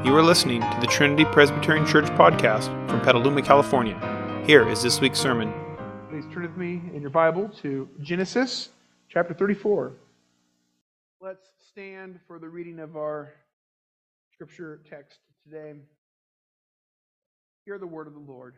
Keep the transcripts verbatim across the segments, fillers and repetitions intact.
You are listening to the Trinity Presbyterian Church podcast from Petaluma, California. Here is this week's sermon. Please turn with me in your Bible to Genesis chapter thirty-four. Let's stand for the reading of our scripture text today. Hear the word of the Lord.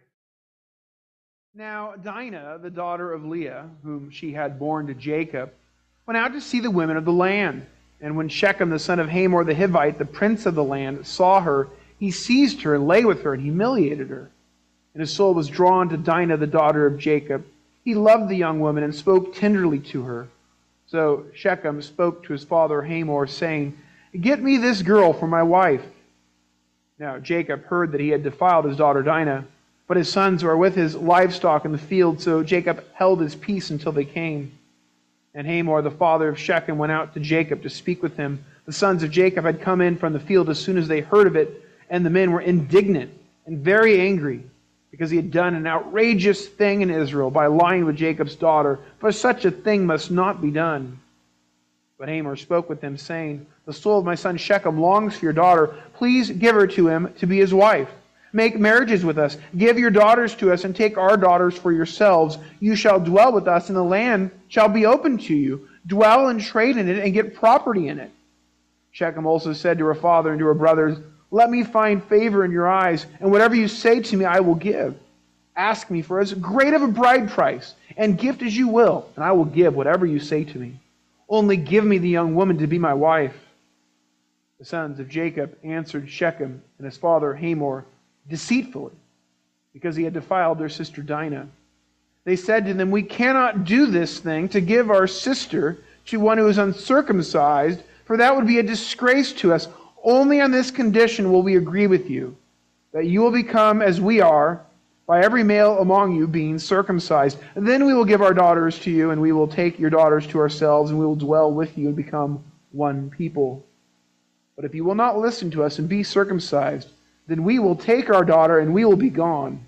Now Dinah, the daughter of Leah, whom she had borne to Jacob, went out to see the women of the land. And when Shechem, the son of Hamor the Hivite, the prince of the land, saw her, he seized her and lay with her and humiliated her. And his soul was drawn to Dinah, the daughter of Jacob. He loved the young woman and spoke tenderly to her. So Shechem spoke to his father Hamor, saying, "Get me this girl for my wife." Now Jacob heard that he had defiled his daughter Dinah, but his sons were with his livestock in the field, so Jacob held his peace until they came. And Hamor, the father of Shechem, went out to Jacob to speak with him. The sons of Jacob had come in from the field as soon as they heard of it, and the men were indignant and very angry, because he had done an outrageous thing in Israel by lying with Jacob's daughter, for such a thing must not be done. But Hamor spoke with them, saying, "The soul of my son Shechem longs for your daughter. Please give her to him to be his wife. Make marriages with us. Give your daughters to us, and take our daughters for yourselves. You shall dwell with us, and the land shall be open to you. Dwell and trade in it, and get property in it." Shechem also said to her father and to her brothers, "Let me find favor in your eyes, and whatever you say to me I will give. Ask me for as great of a bride price, and gift as you will, and I will give whatever you say to me. Only give me the young woman to be my wife." The sons of Jacob answered Shechem and his father Hamor deceitfully, because he had defiled their sister Dinah. They said to them, "We cannot do this thing to give our sister to one who is uncircumcised, for that would be a disgrace to us. Only on this condition will we agree with you, that you will become as we are, by every male among you being circumcised. And then we will give our daughters to you, and we will take your daughters to ourselves, and we will dwell with you and become one people. But if you will not listen to us and be circumcised, then we will take our daughter and we will be gone."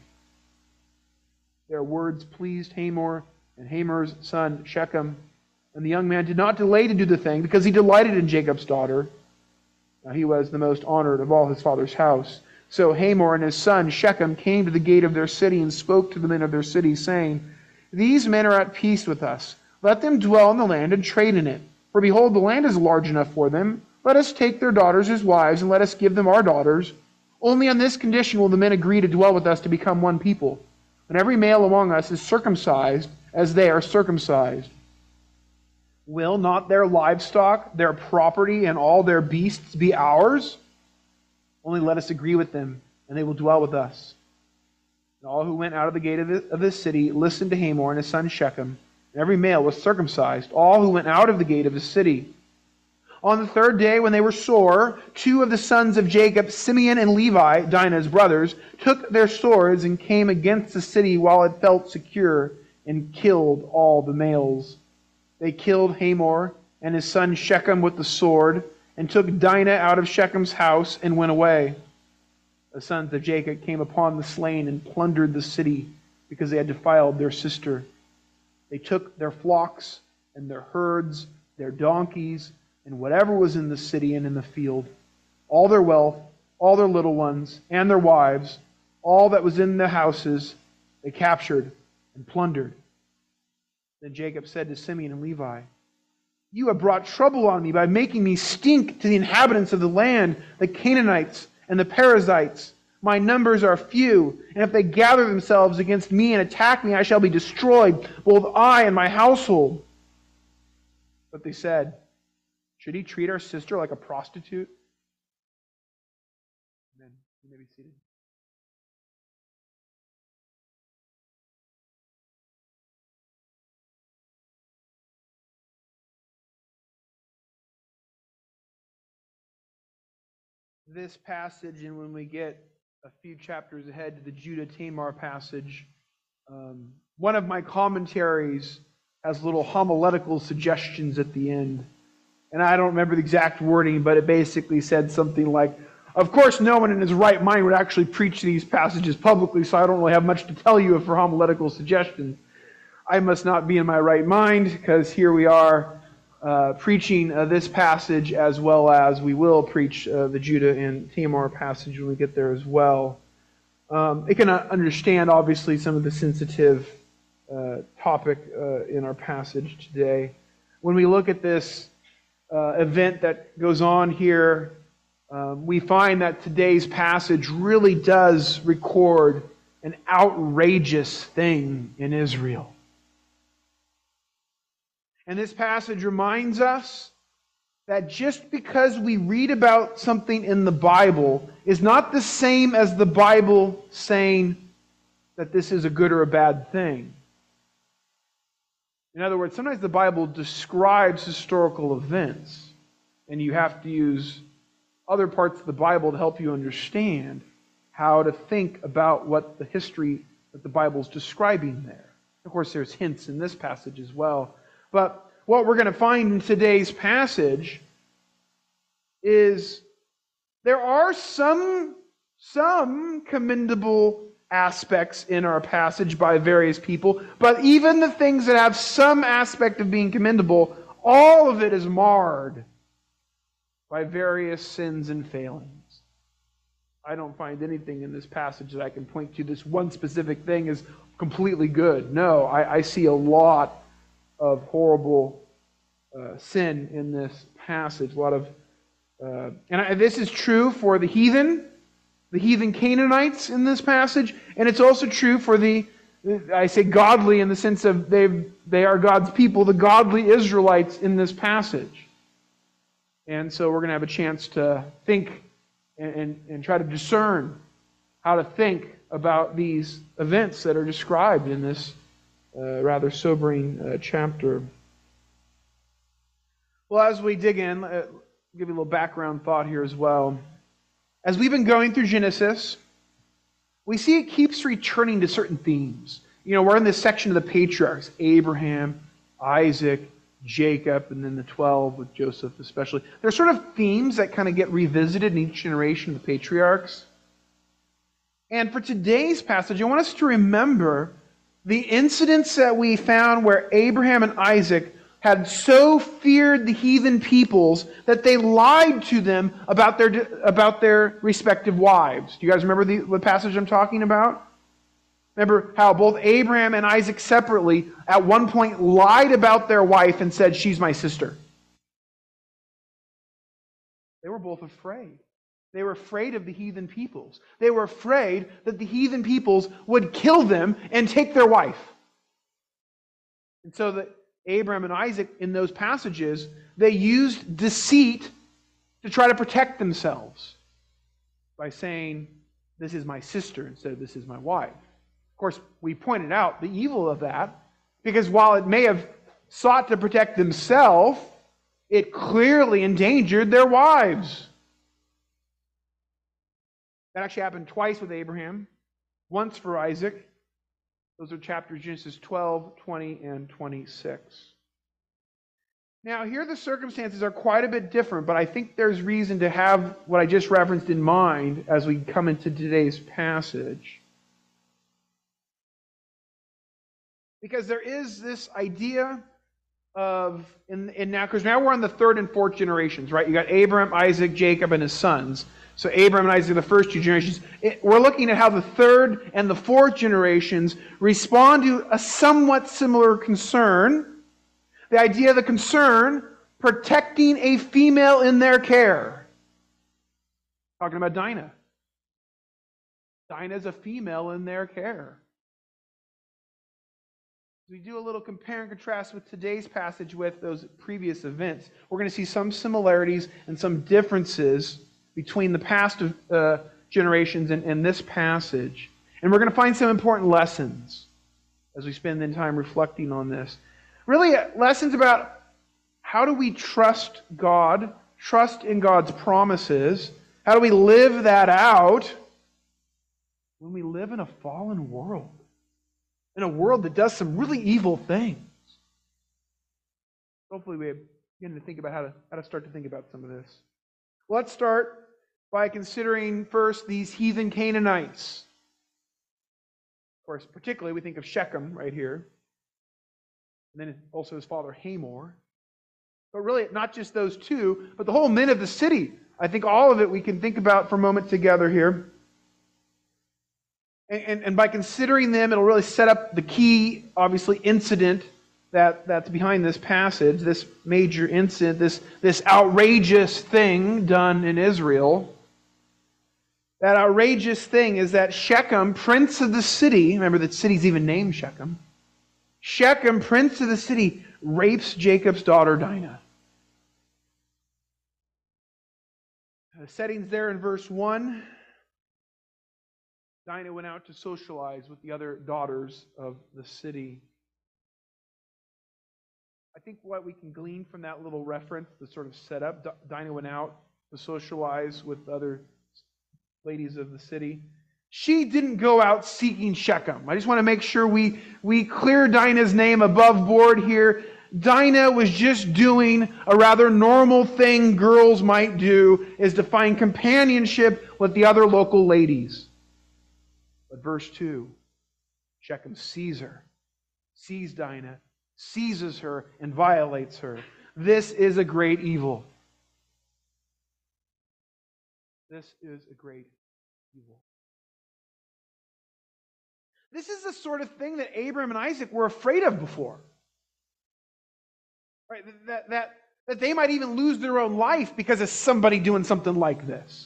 Their words pleased Hamor and Hamor's son Shechem, and the young man did not delay to do the thing, because he delighted in Jacob's daughter. Now he was the most honored of all his father's house. So Hamor and his son Shechem came to the gate of their city and spoke to the men of their city, saying, "These men are at peace with us. Let them dwell in the land and trade in it. For behold, the land is large enough for them. Let us take their daughters as wives, and let us give them our daughters. Only on this condition will the men agree to dwell with us to become one people. And every male among us is circumcised as they are circumcised. Will not their livestock, their property, and all their beasts be ours? Only let us agree with them, and they will dwell with us." And all who went out of the gate of the, of the city listened to Hamor and his son Shechem, and every male was circumcised, all who went out of the gate of the city. On the third day, when they were sore, two of the sons of Jacob, Simeon and Levi, Dinah's brothers, took their swords and came against the city while it felt secure, and killed all the males. They killed Hamor and his son Shechem with the sword, and took Dinah out of Shechem's house and went away. The sons of Jacob came upon the slain and plundered the city, because they had defiled their sister. They took their flocks and their herds, their donkeys, and whatever was in the city and in the field, all their wealth, all their little ones, and their wives, all that was in the houses, they captured and plundered. Then Jacob said to Simeon and Levi, "You have brought trouble on me by making me stink to the inhabitants of the land, the Canaanites and the Perizzites. My numbers are few, and if they gather themselves against me and attack me, I shall be destroyed, both I and my household." But they said, "Should he treat our sister like a prostitute?" Amen. You may be seated. This passage, and when we get a few chapters ahead to the Judah-Tamar passage, um, one of my commentaries has little homiletical suggestions at the end. And I don't remember the exact wording, but it basically said something like, "Of course, no one in his right mind would actually preach these passages publicly, so I don't really have much to tell you for homiletical suggestions. I must not be in my right mind, because here we are uh, preaching uh, this passage as well as we will preach uh, the Judah and Tamar passage when we get there as well. Um, it can understand, obviously, some of the sensitive uh, topic uh, in our passage today. When we look at this uh, event that goes on here, um, we find that today's passage really does record an outrageous thing in Israel. And this passage reminds us that just because we read about something in the Bible is not the same as the Bible saying that this is a good or a bad thing. In other words, sometimes the Bible describes historical events, and you have to use other parts of the Bible to help you understand how to think about what the history that the Bible is describing there. Of course, there's hints in this passage as well. But what we're going to find in today's passage is there are some, some commendable aspects in our passage by various people, but even the things that have some aspect of being commendable, all of it is marred by various sins and failings. I don't find anything in this passage that I can point to this one specific thing is completely good. No, I, I see a lot of horrible uh, sin in this passage. A lot of, uh, and I, this is true for the heathen, the heathen Canaanites in this passage, and it's also true for the, I say godly in the sense of they they are God's people, the godly Israelites in this passage. And so we're going to have a chance to think and, and, and try to discern how to think about these events that are described in this uh, rather sobering uh, chapter. Well, as we dig in, uh, give you a little background thought here as well. As we've been going through Genesis, we see it keeps returning to certain themes. You know, we're in this section of the patriarchs, Abraham, Isaac, Jacob, and then the twelve with Joseph especially. There's sort of themes that kind of get revisited in each generation of the patriarchs. And for today's passage, I want us to remember the incidents that we found where Abraham and Isaac had so feared the heathen peoples that they lied to them about their, about their respective wives. Do you guys remember the, the passage I'm talking about? Remember how both Abraham and Isaac separately at one point lied about their wife and said, "She's my sister." They were both afraid. They were afraid of the heathen peoples. They were afraid that the heathen peoples would kill them and take their wife. And so that Abraham and Isaac, in those passages, they used deceit to try to protect themselves by saying, "This is my sister," instead of "This is my wife." Of course, we pointed out the evil of that, because while it may have sought to protect themselves, it clearly endangered their wives. That actually happened twice with Abraham, once for Isaac. Those are chapters Genesis twelve, twenty, and twenty-six. Now, here the circumstances are quite a bit different, but I think there's reason to have what I just referenced in mind as we come into today's passage. Because there is this idea of, in, in now, because now we're on the third and fourth generations, right? You got Abraham, Isaac, Jacob, and his sons. So Abraham and Isaac are the first two generations. It, we're looking at how the third and the fourth generations respond to a somewhat similar concern. The idea of the concern, protecting a female in their care. Talking about Dinah. Dinah is a female in their care. We do a little compare and contrast with today's passage with those previous events. We're going to see some similarities and some differences between the past uh, generations and, and this passage. And we're going to find some important lessons as we spend the time reflecting on this. Really, lessons about how do we trust God, trust in God's promises, how do we live that out when we live in a fallen world. In a world that does some really evil things. Hopefully we begin to think about how to, how to start to think about some of this. Well, let's start by considering first these heathen Canaanites. Of course, particularly we think of Shechem right here. And then also his father Hamor. But really, not just those two, but the whole men of the city. I think all of it we can think about for a moment together here. And, and, and by considering them, it'll really set up the key, obviously, incident that, that's behind this passage, this major incident, this, this outrageous thing done in Israel. That outrageous thing is that Shechem, prince of the city, remember the city's even named Shechem, Shechem, prince of the city, rapes Jacob's daughter Dinah. The settings there in verse one. Dinah went out to socialize with the other daughters of the city. I think what we can glean from that little reference, the sort of setup, Dinah went out to socialize with other ladies of the city. She didn't go out seeking Shechem. I just want to make sure we, we clear Dinah's name above board here. Dinah was just doing a rather normal thing girls might do, is to find companionship with the other local ladies. But verse two, Shechem sees her, sees Dinah, seizes her, and violates her. This is a great evil. This is a great evil. This is the sort of thing that Abraham and Isaac were afraid of before. Right? That, that, that they might even lose their own life because of somebody doing something like this.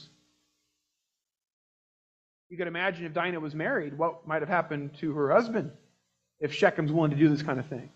You can imagine if Dinah was married, what might have happened to her husband if Shechem's willing to do this kind of thing.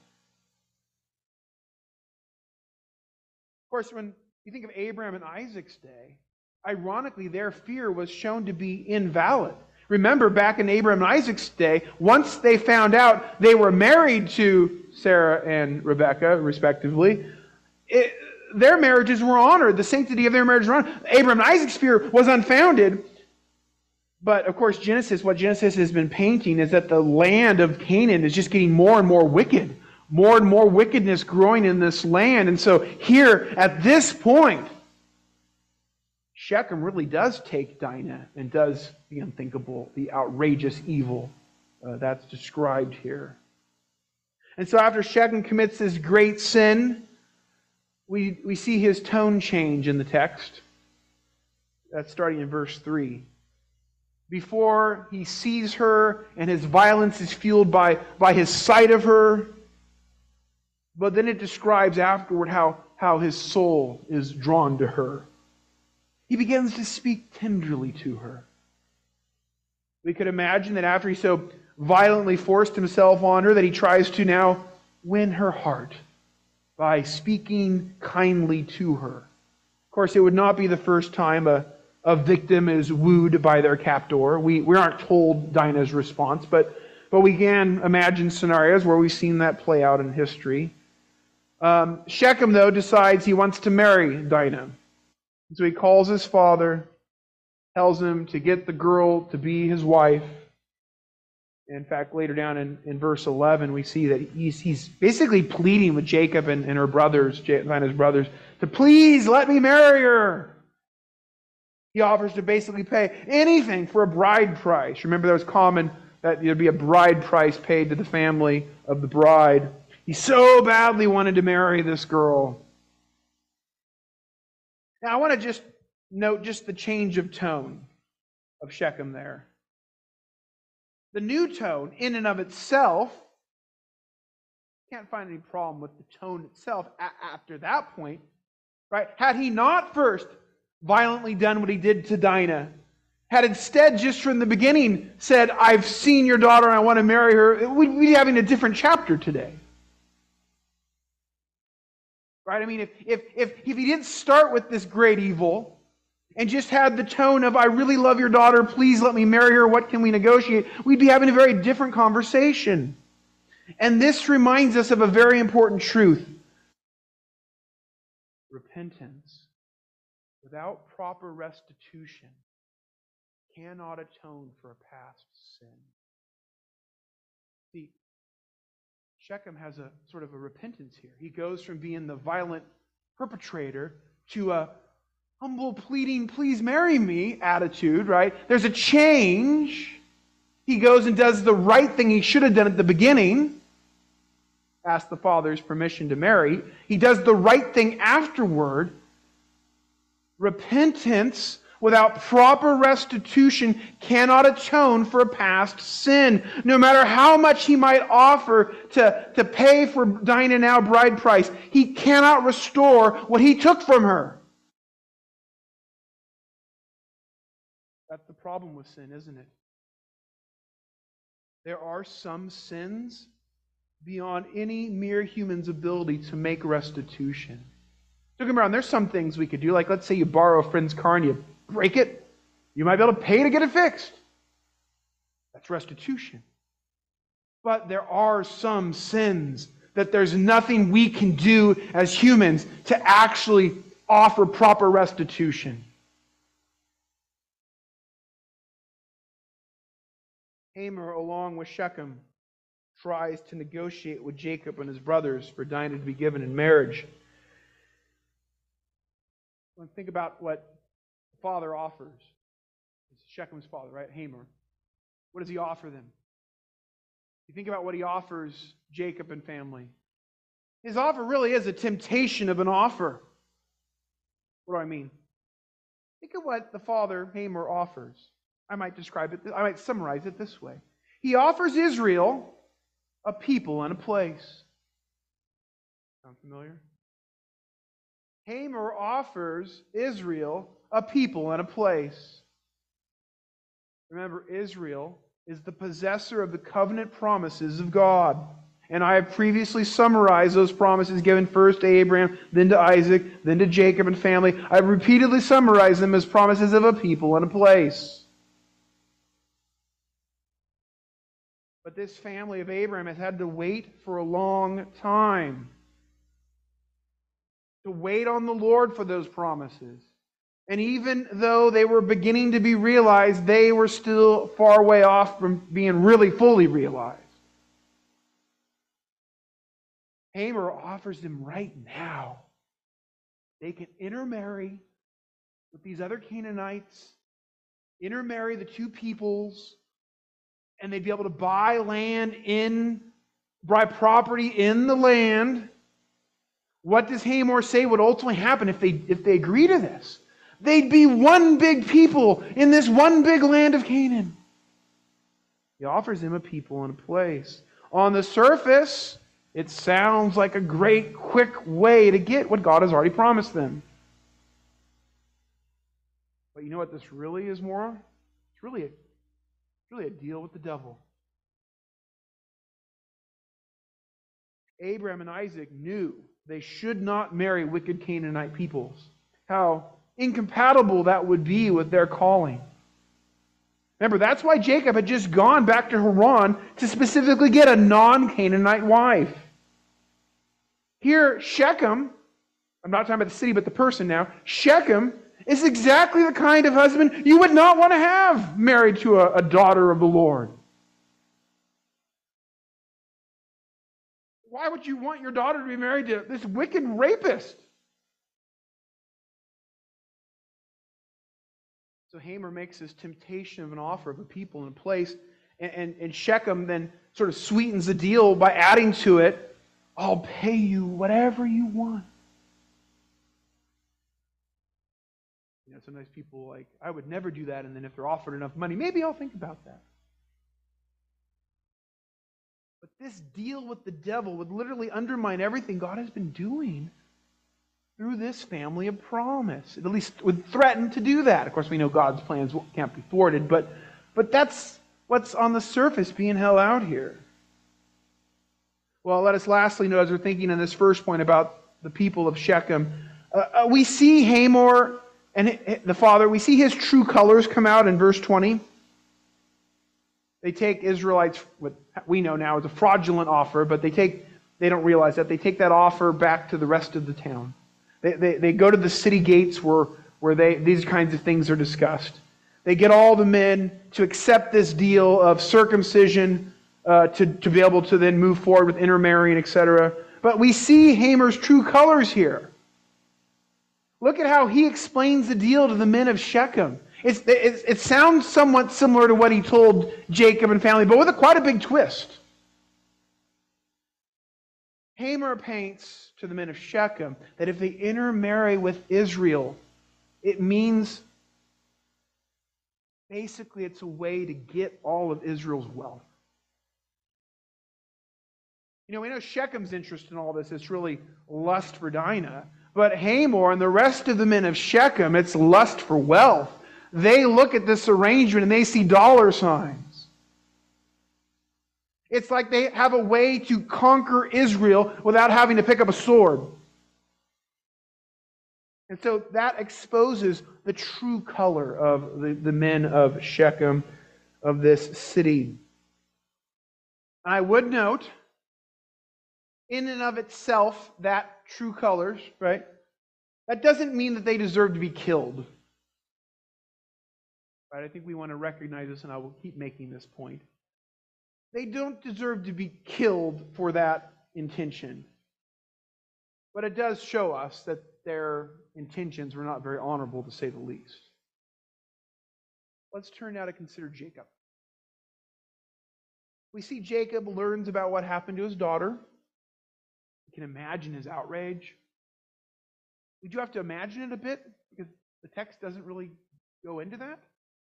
Of course, when you think of Abraham and Isaac's day, ironically, their fear was shown to be invalid. Remember, back in Abraham and Isaac's day, once they found out they were married to Sarah and Rebekah, respectively, it, their marriages were honored. The sanctity of their marriage was honored. Abraham and Isaac's fear was unfounded. But, of course, Genesis, what Genesis has been painting is that the land of Canaan is just getting more and more wicked. More and more wickedness growing in this land. And so here, at this point, Shechem really does take Dinah and does the unthinkable, the outrageous evil uh, that's described here. And so after Shechem commits this great sin, we, we see his tone change in the text. That's starting in verse three. Before he sees her and his violence is fueled by, by his sight of her. But then it describes afterward how, how his soul is drawn to her. He begins to speak tenderly to her. We could imagine that after he so violently forced himself on her, that he tries to now win her heart by speaking kindly to her. Of course, it would not be the first time a, a victim is wooed by their captor. We, we aren't told Dinah's response, but, but we can imagine scenarios where we've seen that play out in history. Um, Shechem, though, decides he wants to marry Dinah. So he calls his father, tells him to get the girl to be his wife. In fact, later down in, in verse eleven, we see that he's, he's basically pleading with Jacob and, and her brothers, Dinah's brothers, to please let me marry her. He offers to basically pay anything for a bride price. Remember, that was common that there'd be a bride price paid to the family of the bride. He so badly wanted to marry this girl. Now, I want to just note just the change of tone of Shechem there. The new tone, in and of itself, can't find any problem with the tone itself a- after that point. Right? Had he not first violently done what he did to Dinah, had instead just from the beginning said, I've seen your daughter and I want to marry her, we'd be having a different chapter today. Right? I mean, if, if, if, if he didn't start with this great evil and just had the tone of, I really love your daughter, please let me marry her, what can we negotiate? We'd be having a very different conversation. And this reminds us of a very important truth. Repentance without proper restitution cannot atone for a past sin. See, Shechem has a sort of a repentance here. He goes from being the violent perpetrator to a humble, pleading, please marry me attitude, right? There's a change. He goes and does the right thing he should have done at the beginning. ask the father's permission to marry. He does the right thing afterward. Repentance without proper restitution cannot atone for a past sin. No matter how much he might offer to, to pay for Dinah now bride price, he cannot restore what he took from her. That's the problem with sin, isn't it? There are some sins beyond any mere human's ability to make restitution. Don't get me wrong, there's some things we could do, like let's say you borrow a friend's car and you break it. You might be able to pay to get it fixed. That's restitution. But there are some sins that there's nothing we can do as humans to actually offer proper restitution. Hamor, along with Shechem, tries to negotiate with Jacob and his brothers for Dinah to be given in marriage. When think about what the father offers. It's Shechem's father, right? Hamor. What does he offer them? You think about what he offers Jacob and family. His offer really is a temptation of an offer. What do I mean? Think of what the father, Hamor, offers. I might describe it, I might summarize it this way. He offers Israel a people and a place. Sound familiar? Hamor offers Israel a people and a place. Remember, Israel is the possessor of the covenant promises of God. And I have previously summarized those promises given first to Abraham, then to Isaac, then to Jacob and family. I've repeatedly summarized them as promises of a people and a place. But this family of Abraham has had to wait for a long time. To wait on the Lord for those promises. And even though they were beginning to be realized, they were still far way off from being really fully realized. Hamor offers them right now. They can intermarry with these other Canaanites, intermarry the two peoples, and they'd be able to buy land in, buy property in the land. What does Hamor say would ultimately happen if they, if they agree to this? They'd be one big people in this one big land of Canaan. He offers them a people and a place. On the surface, it sounds like a great, quick way to get what God has already promised them. But you know what this really is more? It's really a really a deal with the devil. Abraham and Isaac knew they should not marry wicked Canaanite peoples. How incompatible that would be with their calling. Remember, that's why Jacob had just gone back to Haran to specifically get a non-Canaanite wife. Here, Shechem, I'm not talking about the city, but the person now, Shechem is exactly the kind of husband you would not want to have married to a, a daughter of the Lord. Why would you want your daughter to be married to this wicked rapist? So Hamor makes this temptation of an offer of a people and a place, and, and, and Shechem then sort of sweetens the deal by adding to it, I'll pay you whatever you want. You know, sometimes people are like, I would never do that, and then if they're offered enough money, maybe I'll think about that. But this deal with the devil would literally undermine everything God has been doing through this family of promise. It at least would threaten to do that. Of course, we know God's plans can't be thwarted, but, but that's what's on the surface being held out here. Well, let us lastly note, as we're thinking in this first point about the people of Shechem, uh, we see Hamor and the father, we see his true colors come out in verse twenty. They take Israelites, what we know now is a fraudulent offer, but they take they don't realize that. They take that offer back to the rest of the town. They, they, they go to the city gates where, where they, these kinds of things are discussed. They get all the men to accept this deal of circumcision uh, to, to be able to then move forward with intermarrying, et cetera. But we see Hamor's true colors here. Look at how he explains the deal to the men of Shechem. It's, it, it sounds somewhat similar to what he told Jacob and family, but with a, quite a big twist. Hamor paints to the men of Shechem that if they intermarry with Israel, it means basically it's a way to get all of Israel's wealth. You know, we know Shechem's interest in all this is really lust for Dinah, but Hamor and the rest of the men of Shechem, it's lust for wealth. They look at this arrangement and they see dollar signs. It's like they have a way to conquer Israel without having to pick up a sword. And so that exposes the true color of the, the men of Shechem, of this city. I would note, in and of itself, that true colors, right? That doesn't mean that they deserve to be killed. Right? I think we want to recognize this, and I will keep making this point. They don't deserve to be killed for that intention. But it does show us that their intentions were not very honorable, to say the least. Let's turn now to consider Jacob. We see Jacob learns about what happened to his daughter. You can imagine his outrage. We do have to imagine it a bit, because the text doesn't really go into that.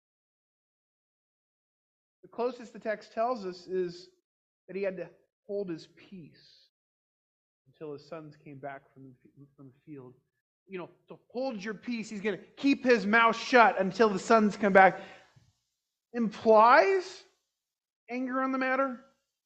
The closest the text tells us is that he had to hold his peace until his sons came back from the, from the field. You know, to hold your peace, he's going to keep his mouth shut until the sons come back. Implies anger on the matter,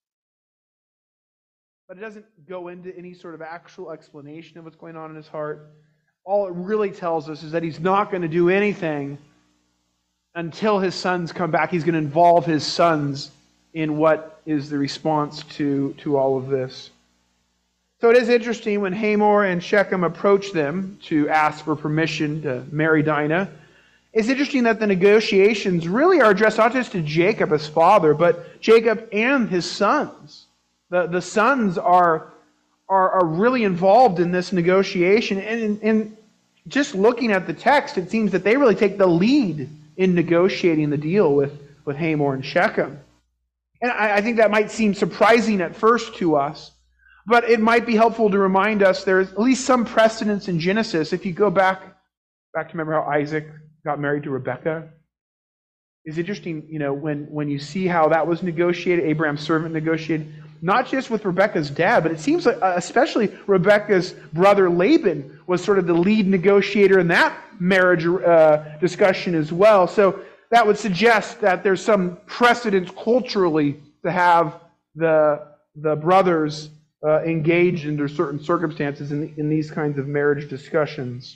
but it doesn't go into any sort of actual explanation of what's going on in his heart. All it really tells us is that he's not going to do anything until his sons come back. He's going to involve his sons in what is the response to, to all of this. So it is interesting when Hamor and Shechem approach them to ask for permission to marry Dinah. It's interesting that the negotiations really are addressed not just to Jacob as father, but Jacob and his sons. The, the sons are, are, are really involved in this negotiation. And, and just looking at the text, it seems that they really take the lead in negotiating the deal with, with Hamor and Shechem. And I, I think that might seem surprising at first to us, but it might be helpful to remind us there's at least some precedence in Genesis. If you go back, back to remember how Isaac got married to Rebekah. It's interesting, you know, when, when you see how that was negotiated, Abraham's servant negotiated, not just with Rebekah's dad, but it seems like especially Rebekah's brother Laban was sort of the lead negotiator in that marriage uh, discussion as well. So that would suggest that there's some precedence culturally to have the, the brothers uh, engaged under certain circumstances in, in these kinds of marriage discussions.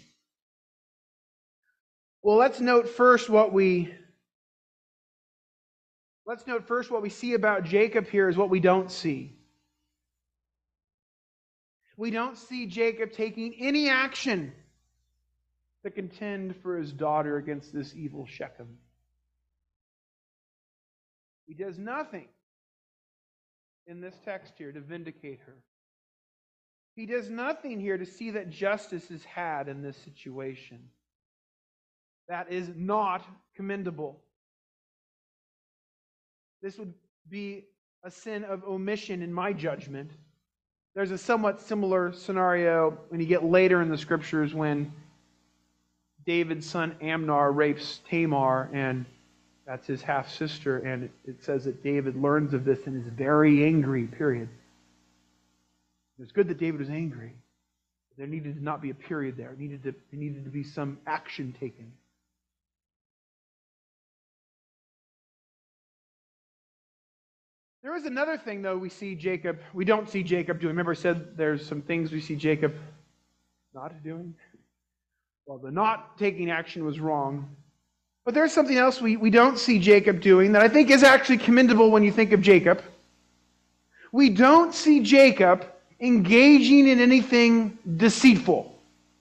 Well, let's note first what we let's note first what we see about Jacob here is what we don't see. We don't see Jacob taking any action to contend for his daughter against this evil Shechem. He does nothing in this text here to vindicate her. He does nothing here to see that justice is had in this situation. That is not commendable. This would be a sin of omission in my judgment. There's a somewhat similar scenario when you get later in the Scriptures when David's son Amnon rapes Tamar, and that's his half-sister, and it, it says that David learns of this and is very angry, period. It's good that David was angry. There needed to not be a period there. It needed to, there needed to be some action taken. There is another thing, though, we see Jacob, we don't see Jacob doing. Remember I said there's some things we see Jacob not doing? Well, the not taking action was wrong. But there's something else we, we don't see Jacob doing that I think is actually commendable when you think of Jacob. We don't see Jacob engaging in anything deceitful.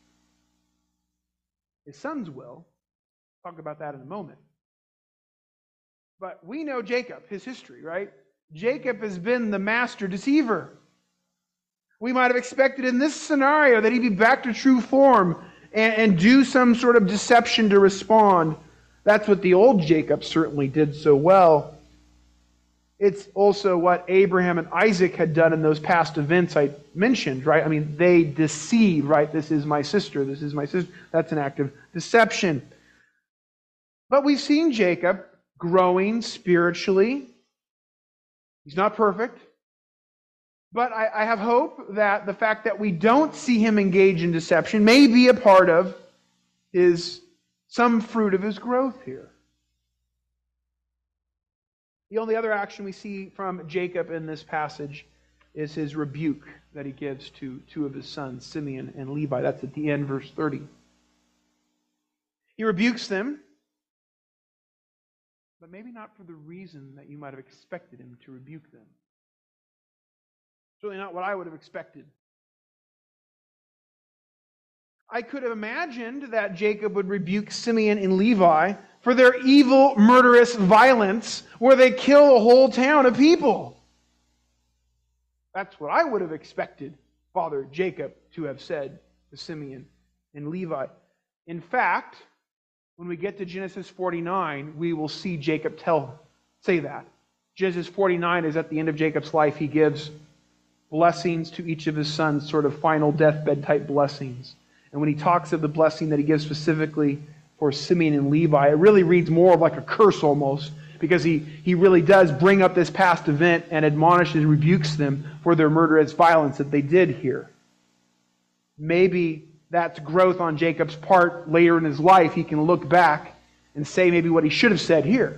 His sons will. Talk about that in a moment. But we know Jacob, his history, right? Jacob has been the master deceiver. We might have expected in this scenario that he'd be back to true form and, and do some sort of deception to respond. That's what the old Jacob certainly did so well. It's also what Abraham and Isaac had done in those past events I mentioned, right? I mean, they deceived, right? This is my sister, this is my sister. That's an act of deception. But we've seen Jacob growing spiritually. He's not perfect. But I, I have hope that the fact that we don't see him engage in deception may be a part of his, some fruit of his growth here. The only other action we see from Jacob in this passage is his rebuke that he gives to two of his sons, Simeon and Levi. That's at the end, verse thirty. He rebukes them, but maybe not for the reason that you might have expected him to rebuke them. Certainly not what I would have expected. I could have imagined that Jacob would rebuke Simeon and Levi for their evil, murderous violence where they kill a whole town of people. That's what I would have expected Father Jacob to have said to Simeon and Levi. In fact, when we get to Genesis forty-nine, we will see Jacob tell, say that. Genesis forty-nine is at the end of Jacob's life. He gives blessings to each of his sons, sort of final deathbed type blessings. And when he talks of the blessing that he gives specifically for Simeon and Levi, it really reads more of like a curse almost, because he, he really does bring up this past event and admonishes and rebukes them for their murderous violence that they did here. Maybe that's growth on Jacob's part later in his life. He can look back and say maybe what he should have said here.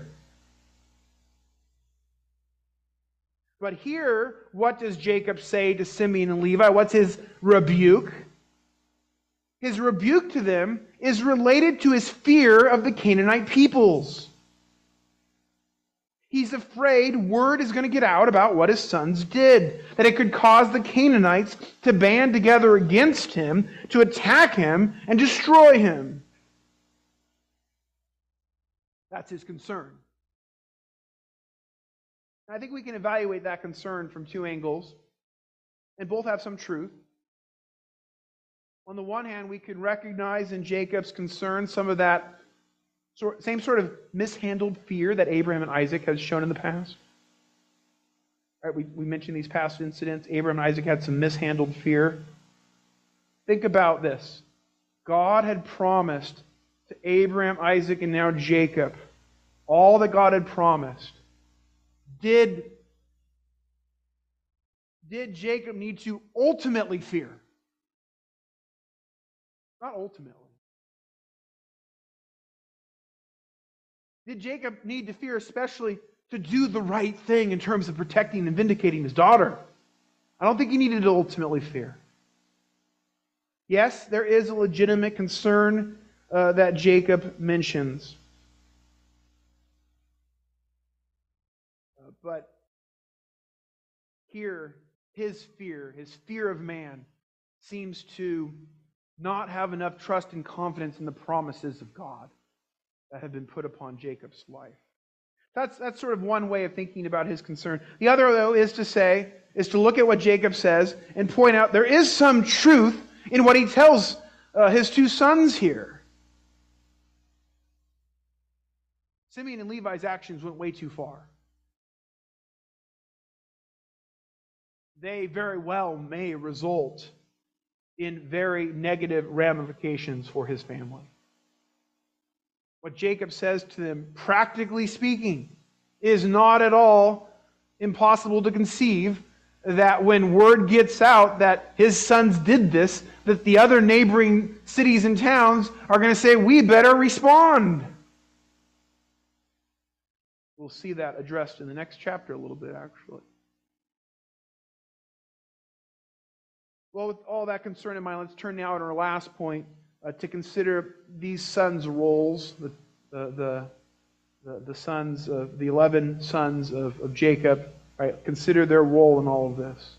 But here, what does Jacob say to Simeon and Levi? What's his rebuke? His rebuke to them is related to his fear of the Canaanite peoples. He's afraid word is going to get out about what his sons did, that it could cause the Canaanites to band together against him, to attack him and destroy him. That's his concern. I think we can evaluate that concern from two angles, and both have some truth. On the one hand, we can recognize in Jacob's concern some of that same sort of mishandled fear that Abraham and Isaac has shown in the past. Right, we, we mentioned these past incidents. Abraham and Isaac had some mishandled fear. Think about this. God had promised to Abraham, Isaac, and now Jacob all that God had promised. Did, did Jacob need to ultimately fear? Not ultimately. Did Jacob need to fear especially to do the right thing in terms of protecting and vindicating his daughter? I don't think he needed to ultimately fear. Yes, there is a legitimate concern uh, that Jacob mentions. Uh, but here, his fear, his fear of man, seems to not have enough trust and confidence in the promises of God that have been put upon Jacob's life. That's, that's sort of one way of thinking about his concern. The other, though, is to say, is to look at what Jacob says and point out there is some truth in what he tells uh, his two sons here. Simeon and Levi's actions went way too far. They very well may result in very negative ramifications for his family. What Jacob says to them, practically speaking, is not at all impossible to conceive that when word gets out that his sons did this, that the other neighboring cities and towns are going to say, we better respond. We'll see that addressed in the next chapter a little bit, actually. Well, with all that concern in mind, let's turn now to our last point uh, to consider these sons' roles, the the the, the, the sons of the eleven sons of, of Jacob. Right? Consider their role in all of this.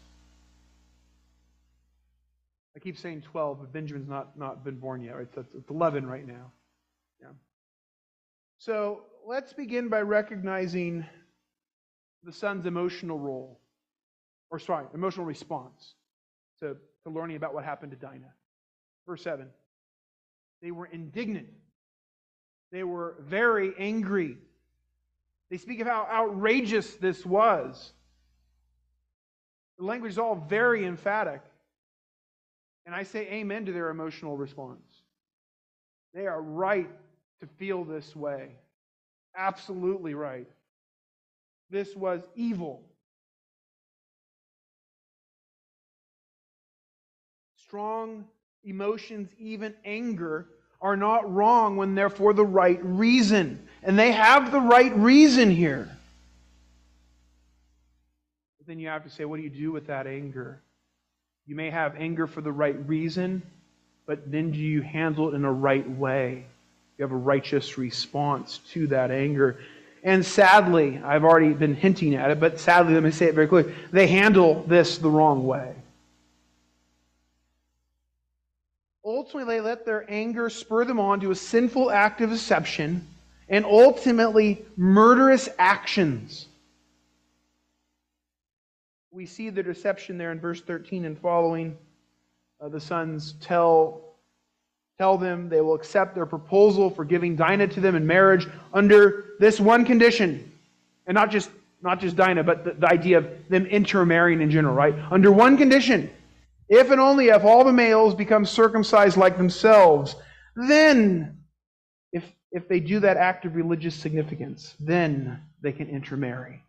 I keep saying twelve, but Benjamin's not, not been born yet, right? So it's, it's eleven right now. Yeah. So let's begin by recognizing the son's emotional role, or sorry, emotional response to, to learning about what happened to Dinah. Verse seven. They were indignant. They were very angry. They speak of how outrageous this was. The language is all very emphatic. And I say amen to their emotional response. They are right to feel this way. Absolutely right. This was evil. Strong emotions, even anger, are not wrong when they're for the right reason. And they have the right reason here. But then you have to say, what do you do with that anger? You may have anger for the right reason, but then do you handle it in a right way? You have a righteous response to that anger. And sadly, I've already been hinting at it, but sadly, let me say it very clearly, they handle this the wrong way. Ultimately, they let their anger spur them on to a sinful act of deception and ultimately murderous actions. We see the deception there in verse thirteen and following. Uh, the sons tell, tell them they will accept their proposal for giving Dinah to them in marriage under this one condition. And not just, not just Dinah, but the, the idea of them intermarrying in general, right? Under one condition. If and only if all the males become circumcised like themselves, then, if, if they do that act of religious significance, then they can intermarry.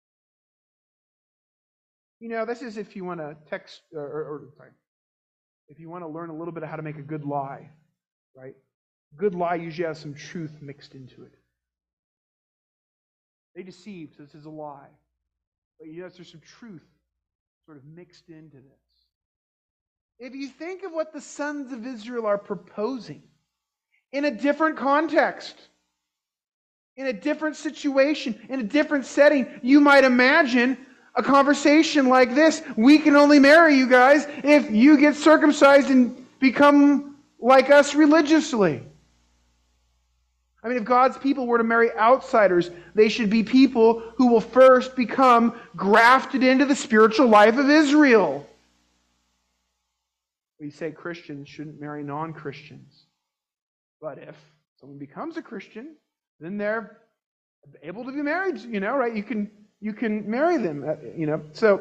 You know, this is if you want to text, or, or, or sorry, if you want to learn a little bit of how to make a good lie, right? Good lie usually has some truth mixed into it. They deceived, so this is a lie. But yes, there's some truth sort of mixed into this. If you think of what the sons of Israel are proposing in a different context, in a different situation, in a different setting, you might imagine a conversation like this. We can only marry you guys if you get circumcised and become like us religiously. I mean, if God's people were to marry outsiders, they should be people who will first become grafted into the spiritual life of Israel. We say Christians shouldn't marry non-Christians. But if someone becomes a Christian, then they're able to be married, you know, right? You can you can marry them, you know. So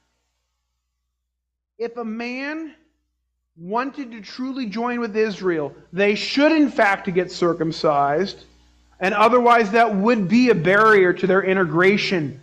if a man wanted to truly join with Israel, they should in fact get circumcised, and otherwise that would be a barrier to their integration.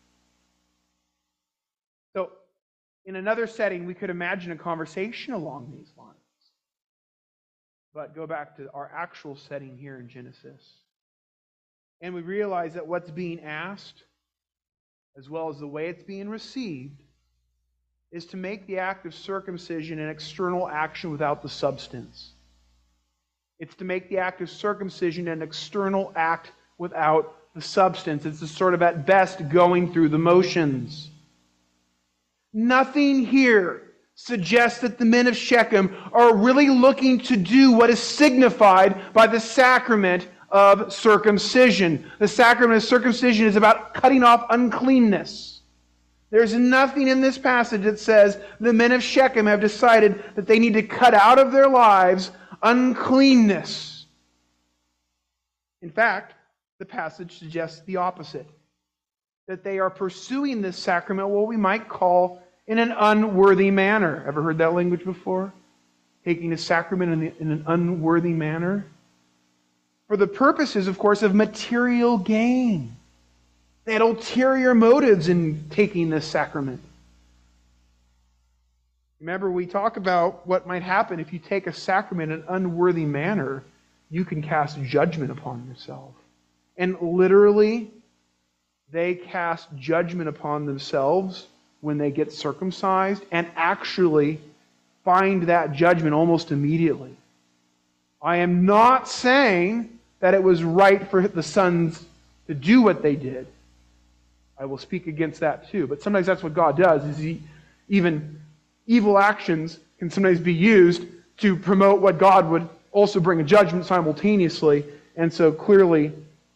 So in another setting, we could imagine a conversation along these lines. But go back to our actual setting here in Genesis. And we realize that what's being asked, as well as the way it's being received, is to make the act of circumcision an external action without the substance. It's to make the act of circumcision an external act without the substance. It's a sort of, at best, going through the motions. Nothing here suggests that the men of Shechem are really looking to do what is signified by the sacrament of circumcision. The sacrament of circumcision is about cutting off uncleanness. There's nothing in this passage that says the men of Shechem have decided that they need to cut out of their lives uncleanness. In fact, the passage suggests the opposite. That they are pursuing this sacrament what we might call in an unworthy manner. Ever heard that language before? Taking a sacrament in, the, in an unworthy manner? For the purposes, of course, of material gain. They had ulterior motives in taking this sacrament. Remember, we talk about what might happen if you take a sacrament in an unworthy manner. You can cast judgment upon yourself. And literally, they cast judgment upon themselves when they get circumcised, and actually find that judgment almost immediately. I am not saying that it was right for the sons to do what they did. I will speak against that too. But sometimes that's what God does, is he, even evil actions can sometimes be used to promote what God would also bring a judgment simultaneously. And so clearly,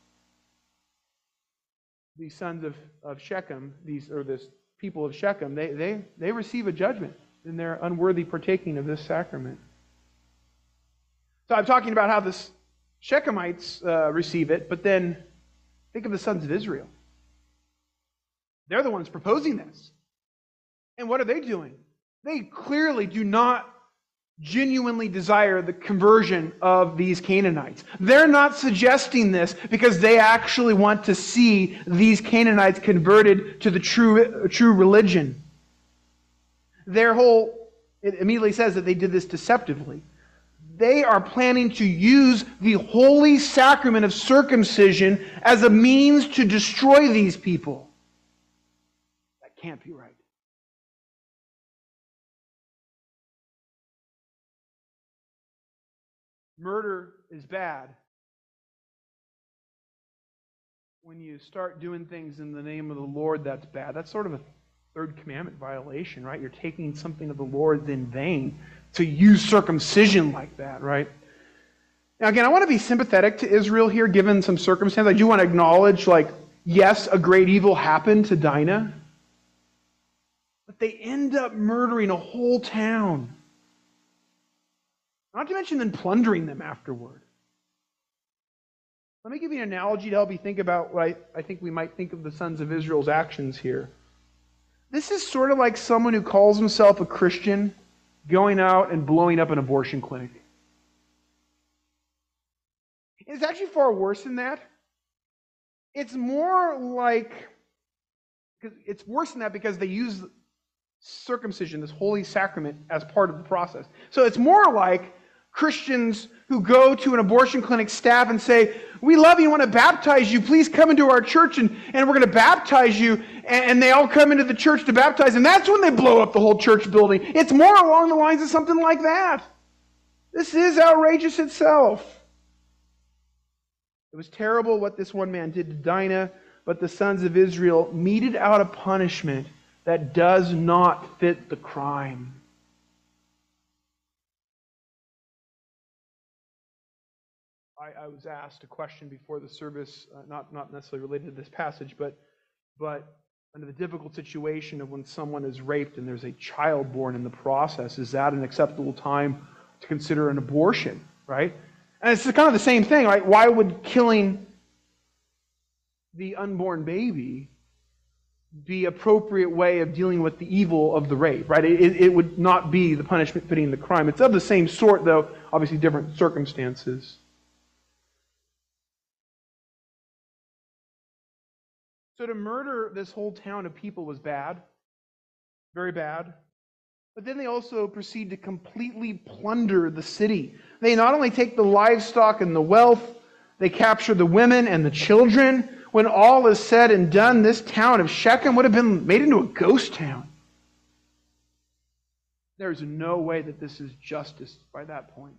these sons of, of Shechem, these or this people of Shechem, they, they, they receive a judgment in their unworthy partaking of this sacrament. So I'm talking about how the Shechemites uh, receive it, but then Think of the sons of Israel. They're the ones proposing this. And what are they doing? They clearly do not genuinely desire the conversion of these Canaanites. They're not suggesting this because they actually want to see these Canaanites converted to the true, true religion. Their whole, it immediately says that they did this deceptively. They are planning to use the holy sacrament of circumcision as a means to destroy these people. That can't be right. Murder is bad. When you start doing things in the name of the Lord, that's bad. That's sort of a third commandment violation, right? You're taking something of the Lord in vain to use circumcision like that, right? Now, again, I want to be sympathetic to Israel here, given some circumstance. I do want to acknowledge, like, yes, a great evil happened to Dinah, but they end up murdering a whole town. Not to mention then plundering them afterward. Let me give you an analogy to help you think about what I, I think we might think of the sons of Israel's actions here. This is sort of like someone who calls himself a Christian going out and blowing up an abortion clinic. It's actually far worse than that. It's more like, it's worse than that because they use circumcision, this holy sacrament, as part of the process. So it's more like Christians who go to an abortion clinic staff and say, we love you, want to baptize you, please come into our church and, and we're going to baptize you. And, and they all come into the church to baptize, and that's when they blow up the whole church building. It's more along the lines of something like that. This is outrageous itself. It was terrible what this one man did to Dinah, but the sons of Israel meted out a punishment that does not fit the crime. I, I was asked a question before the service, uh, not, not necessarily related to this passage, but, but under the difficult situation of when someone is raped and there's a child born in the process, is that an acceptable time to consider an abortion, right? And it's kind of the same thing, right? Why would killing the unborn baby be appropriate way of dealing with the evil of the rape, right? It, it would not be the punishment fitting the crime. It's of the same sort, though, obviously different circumstances. So to murder this whole town of people was bad, very bad. But then they also proceed to completely plunder the city. They not only take the livestock and the wealth, they capture the women and the children. When all is said and done, this town of Shechem would have been made into a ghost town. There's no way that this is justice by that point.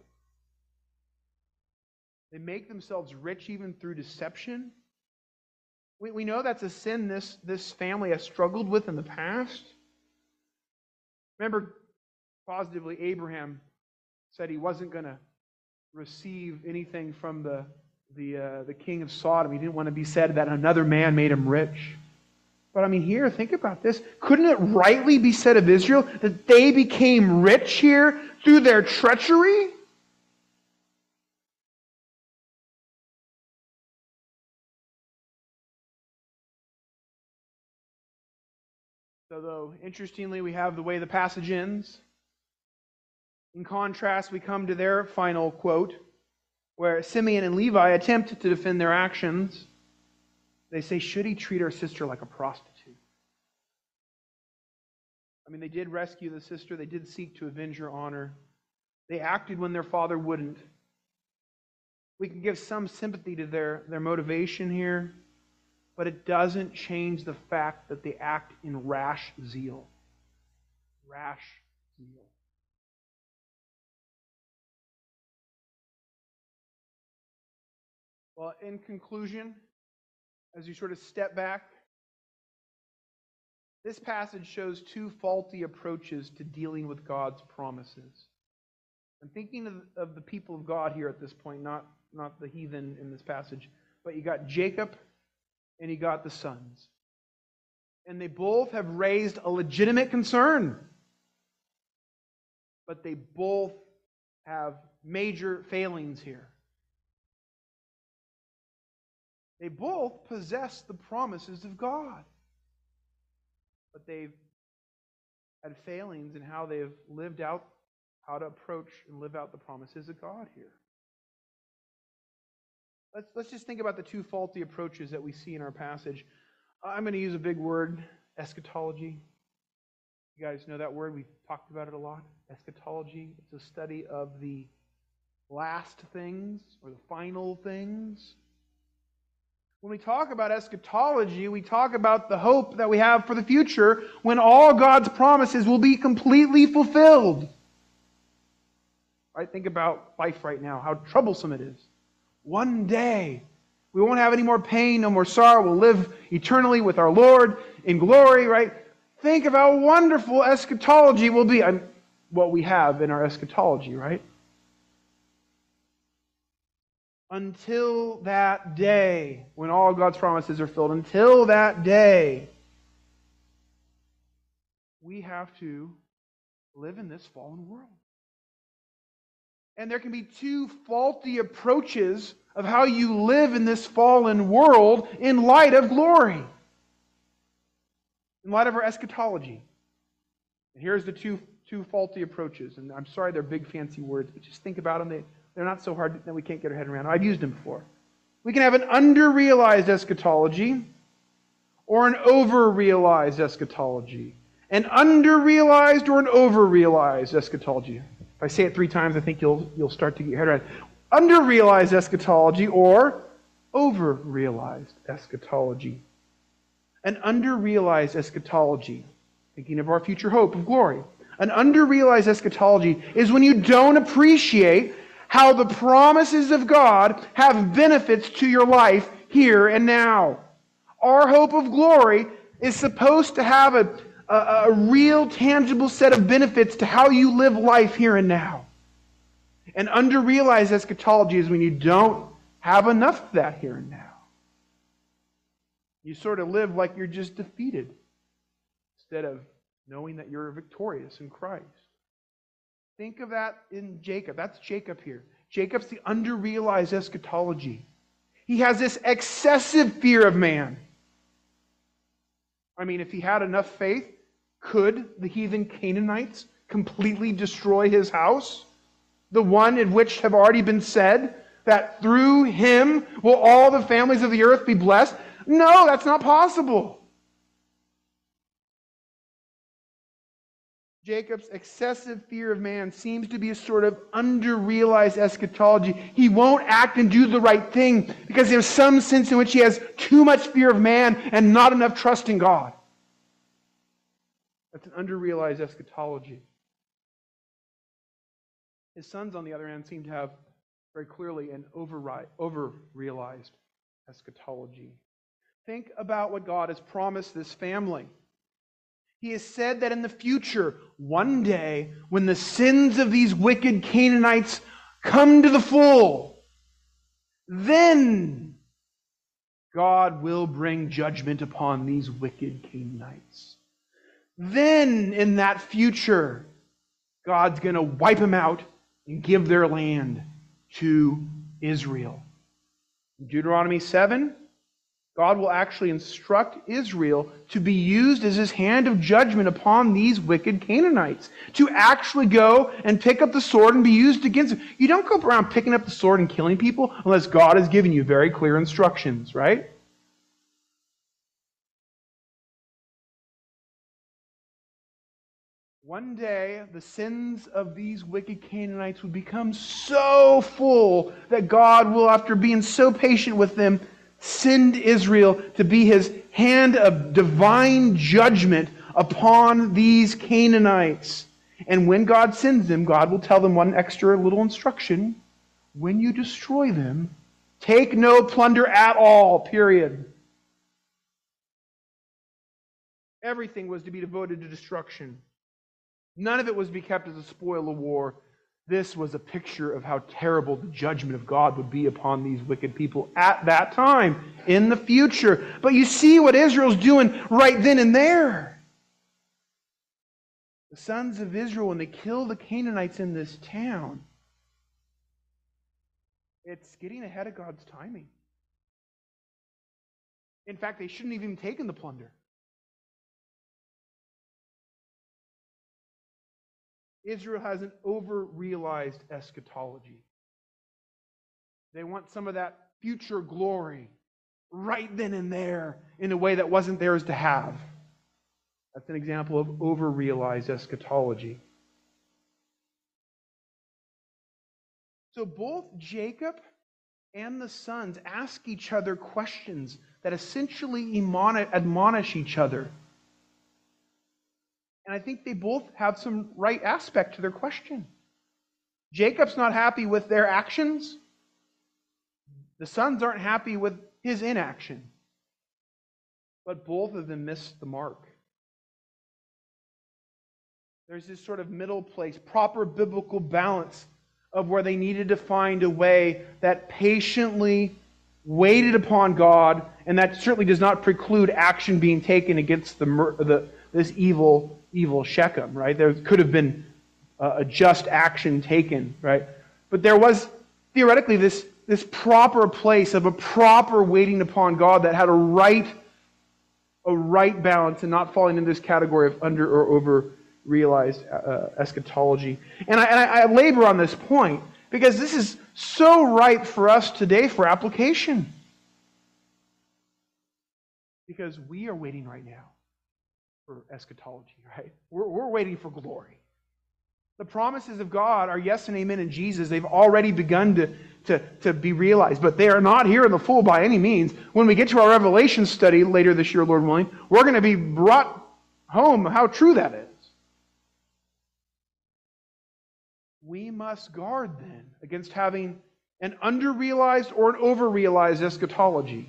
They make themselves rich even through deception. We, we know that's a sin this, this family has struggled with in the past. Remember, positively, Abraham said he wasn't going to receive anything from the, the, uh, the king of Sodom. He didn't want to be said that another man made him rich. But I mean, here, think about this. Couldn't it rightly be said of Israel that they became rich here through their treachery? So, though, interestingly, we have the way the passage ends. In contrast, we come to their final quote, where Simeon and Levi attempt to defend their actions. They say, should he treat our sister like a prostitute? I mean, they did rescue the sister. They did seek to avenge her honor. They acted when their father wouldn't. We can give some sympathy to their, their motivation here, but it doesn't change the fact that they act in rash zeal. Rash zeal. Well, in conclusion, as you sort of step back, this passage shows two faulty approaches to dealing with God's promises. I'm thinking of, of the people of God here at this point, not, not the heathen in this passage, but you got Jacob and you got the sons. And they both have raised a legitimate concern. But they both have major failings here. They both possess the promises of God. But they've had failings in how they've lived out, how to approach and live out the promises of God here. Let's, let's just think about the two faulty approaches that we see in our passage. I'm going to use a big word, eschatology. You guys know that word? We've talked about it a lot. Eschatology. It's a study of the last things or the final things. When we talk about eschatology, we talk about the hope that we have for the future when all God's promises will be completely fulfilled. Right? Think about life right now, how troublesome it is. One day, we won't have any more pain, no more sorrow. We'll live eternally with our Lord in glory, right? Think of how wonderful eschatology will be. I'm, what we have in our eschatology, right? Until that day, when all God's promises are filled, until that day, we have to live in this fallen world. And there can be two faulty approaches of how you live in this fallen world in light of glory. In light of our eschatology. And here's the two, two faulty approaches. And I'm sorry they're big fancy words, but just think about them. They, they're not so hard that we can't get our head around. I've used them before. We can have an under-realized eschatology or an over-realized eschatology. An under-realized or an over-realized eschatology. If I say it three times, I think you'll, you'll start to get your head around it. Under-realized eschatology or over-realized eschatology. An under-realized eschatology, thinking of our future hope of glory. An under-realized eschatology is when you don't appreciate how the promises of God have benefits to your life here and now. Our hope of glory is supposed to have a, a, a real, tangible set of benefits to how you live life here and now. An under-realized eschatology is when you don't have enough of that here and now. You sort of live like you're just defeated instead of knowing that you're victorious in Christ. Think of that in Jacob. That's Jacob here. Jacob's the under-realized eschatology. He has this excessive fear of man. I mean, if he had enough faith, could the heathen Canaanites completely destroy his house? The one in which have already been said that through him will all the families of the earth be blessed? No, that's not possible. Jacob's excessive fear of man seems to be a sort of under-realized eschatology. He won't act and do the right thing because there's some sense in which he has too much fear of man and not enough trust in God. That's an under-realized eschatology. His sons, on the other hand, seem to have very clearly an over-realized eschatology. Think about what God has promised this family. He has said that in the future, one day, when the sins of these wicked Canaanites come to the full, then God will bring judgment upon these wicked Canaanites. Then, in that future, God's going to wipe them out and give their land to Israel. In Deuteronomy seven, God will actually instruct Israel to be used as his hand of judgment upon these wicked Canaanites. To actually go and pick up the sword and be used against them. You don't go around picking up the sword and killing people unless God has given you very clear instructions, right? One day, the sins of these wicked Canaanites would become so full that God will, after being so patient with them, send Israel to be his hand of divine judgment upon these Canaanites. And when God sends them, God will tell them one extra little instruction. When you destroy them, take no plunder at all, period. Everything was to be devoted to destruction. None of it was to be kept as a spoil of war. This was a picture of how terrible the judgment of God would be upon these wicked people at that time, in the future. But you see what Israel's doing right then and there. The sons of Israel, when they kill the Canaanites in this town, it's getting ahead of God's timing. In fact, they shouldn't have even taken the plunder. Israel has an over-realized eschatology. They want some of that future glory right then and there in a way that wasn't theirs to have. That's an example of over-realized eschatology. So both Jacob and the sons ask each other questions that essentially admonish each other. And I think they both have some right aspect to their question. Jacob's not happy with their actions. The sons aren't happy with his inaction. But both of them missed the mark. There's this sort of middle place, proper biblical balance of where they needed to find a way that patiently waited upon God, and that certainly does not preclude action being taken against the, the this evil, evil Shechem, right? There could have been a just action taken, right? But there was theoretically this, this proper place of a proper waiting upon God that had a right, a right balance and not falling into this category of under or over realized uh, eschatology. And I, and I labor on this point because this is so ripe for us today for application. Because we are waiting right now for eschatology, right? We're, we're waiting for glory. The promises of God are yes and amen in Jesus. They've already begun to, to, to be realized, but they are not here in the full by any means. When we get to our Revelation study later this year, Lord willing, we're going to be brought home how true that is. We must guard then against having an under-realized or an over-realized eschatology.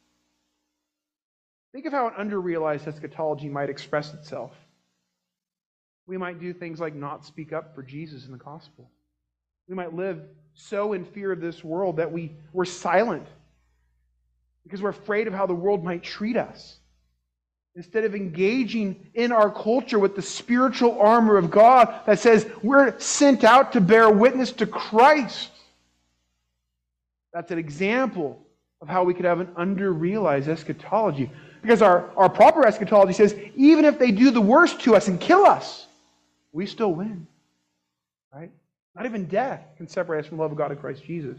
Think of how an under-realized eschatology might express itself. We might do things like not speak up for Jesus in the gospel. We might live so in fear of this world that we, we're silent because we're afraid of how the world might treat us. Instead of engaging in our culture with the spiritual armor of God that says we're sent out to bear witness to Christ. That's an example of how we could have an under-realized eschatology. Because our, our proper eschatology says, even if they do the worst to us and kill us, we still win. Right? Not even death can separate us from the love of God in Christ Jesus.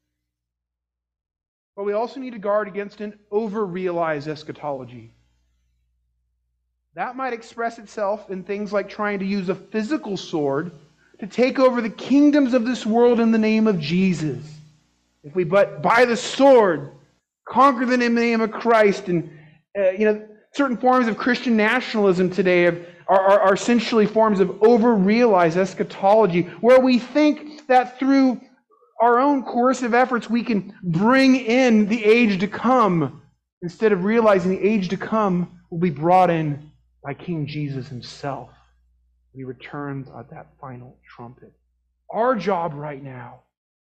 But we also need to guard against an over-realized eschatology. That might express itself in things like trying to use a physical sword to take over the kingdoms of this world in the name of Jesus. If we but by the sword conquer them in the name of Christ, and uh, you know, certain forms of Christian nationalism today have, are, are, are essentially forms of over-realized eschatology, where we think that through our own coercive efforts we can bring in the age to come, instead of realizing the age to come will be brought in by King Jesus himself when he returns at that final trumpet. Our job right now,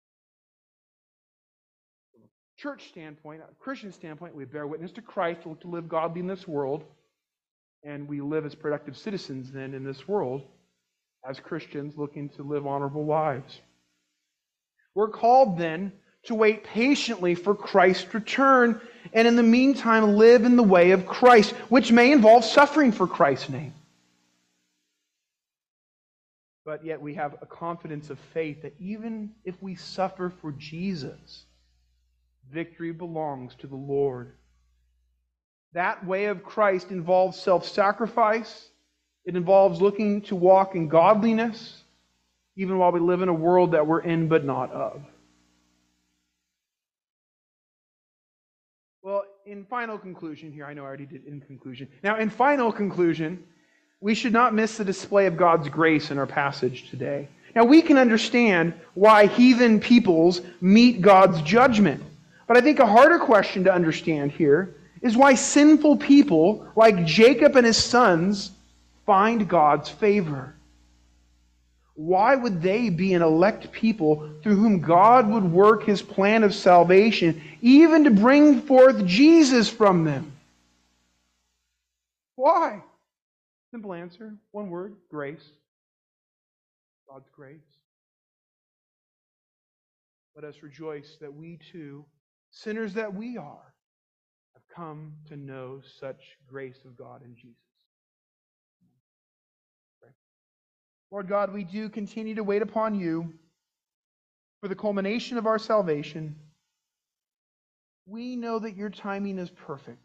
from a church standpoint, a Christian standpoint, we bear witness to Christ, we look to live godly in this world, and we live as productive citizens then in this world as Christians looking to live honorable lives. We're called then to wait patiently for Christ's return, and in the meantime live in the way of Christ, which may involve suffering for Christ's name. But yet we have a confidence of faith that even if we suffer for Jesus, victory belongs to the Lord. That way of Christ involves self-sacrifice. It involves looking to walk in godliness, even while we live in a world that we're in but not of. Well, in final conclusion here, I know I already did in conclusion. Now, in final conclusion, we should not miss the display of God's grace in our passage today. Now, we can understand why heathen peoples meet God's judgment. But I think a harder question to understand here is why sinful people, like Jacob and his sons, find God's favor. Why would they be an elect people through whom God would work his plan of salvation, even to bring forth Jesus from them? Why? Simple answer, one word, grace. God's grace. Let us rejoice that we too, sinners that we are, have come to know such grace of God in Jesus. Lord God, we do continue to wait upon you for the culmination of our salvation. We know that your timing is perfect,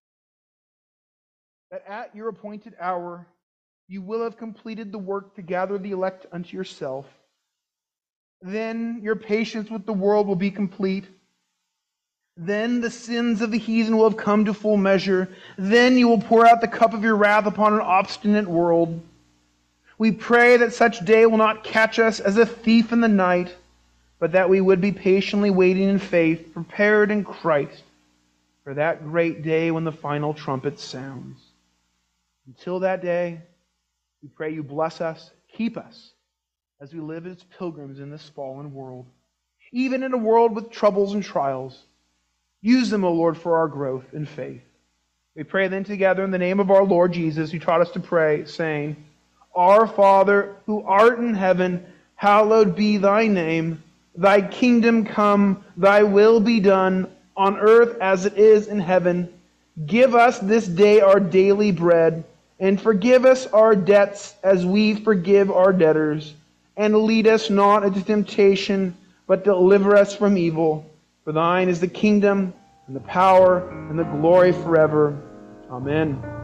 that at your appointed hour you will have completed the work to gather the elect unto yourself. Then your patience with the world will be complete. Then the sins of the heathen will have come to full measure. Then you will pour out the cup of your wrath upon an obstinate world. We pray that such day will not catch us as a thief in the night, but that we would be patiently waiting in faith, prepared in Christ for that great day when the final trumpet sounds. Until that day, we pray you bless us, keep us, as we live as pilgrims in this fallen world. Even in a world with troubles and trials, use them, O Lord, for our growth in faith. We pray then together in the name of our Lord Jesus, who taught us to pray, saying, Our Father, who art in heaven, hallowed be thy name. Thy kingdom come, thy will be done, on earth as it is in heaven. Give us this day our daily bread, and forgive us our debts as we forgive our debtors. And lead us not into temptation, but deliver us from evil. For thine is the kingdom, and the power, and the glory forever. Amen.